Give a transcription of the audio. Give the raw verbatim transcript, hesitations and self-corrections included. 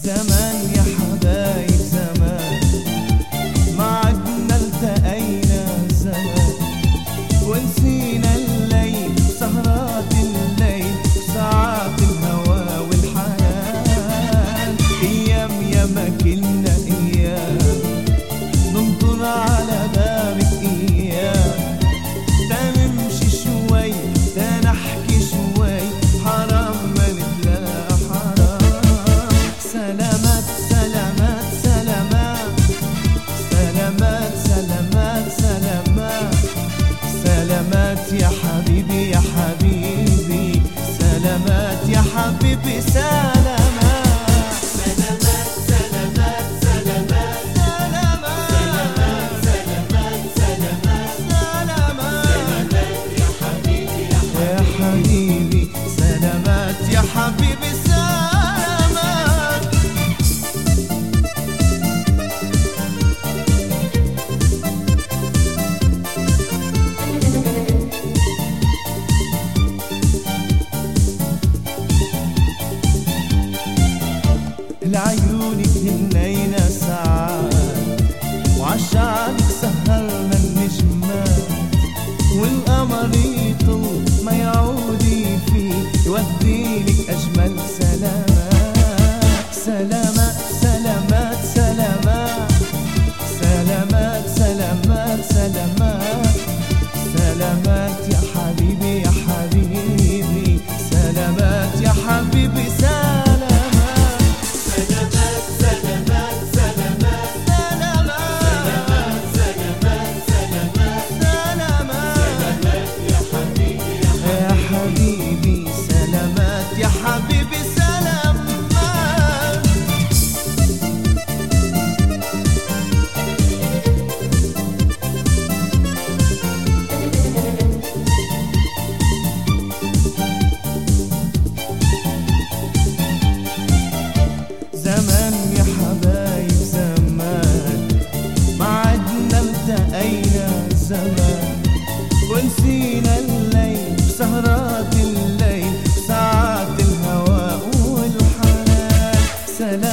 زمان يا حبايب زمان ما عدنا التقينا زمان، ونسينا الليل سهرات الليل ساعات الهوى والحنان. ايام يا ما كنا ايام ننطر على بابك ايام، تا نمشي شوي تا نحكي شوي حرام ما نتلاقى حرام. سلامات سلامات سلامات سلامات سلامات سلامات سلامات يا حبيبي يا حبيبي سلامات يا حبيبي سلامات سلامات سلامات سلامات سلامات سلامات سلامات سلامات يا حبيبي يا حبيبي سلامات يا حبيبي سلامات. لعيونك هنينا ساعات وعشانك سهرنا النجمات، والقمر يطل ما يعود يفيد يوديلك أجمل سلامات. سلامات سلامات سلامات سلامات سلامات سلامات سلامات يا حبيبي يا حبيبي سلامات يا حبيبي سلامات. زمان يا حبايب زمان ما عدنا التقينا زمان، ونسينا الليل سهرات الليل ساعات الهوى والحنان.